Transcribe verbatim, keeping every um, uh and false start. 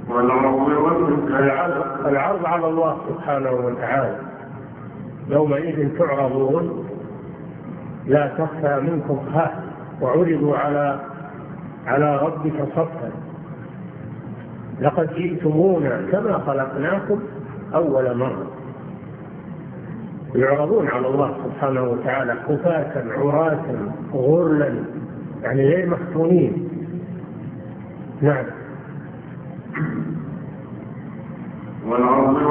العرض العرض على الله سبحانه وتعالى. يومئذ تعرضون لا تخفى منكم خافية وعرضوا على على ربك صفا لقد جئتمونا كما خلقناكم أول مرة. يعرضون على الله سبحانه وتعالى خفاة عراة غرلا، يعني غير مفتونين. نعم.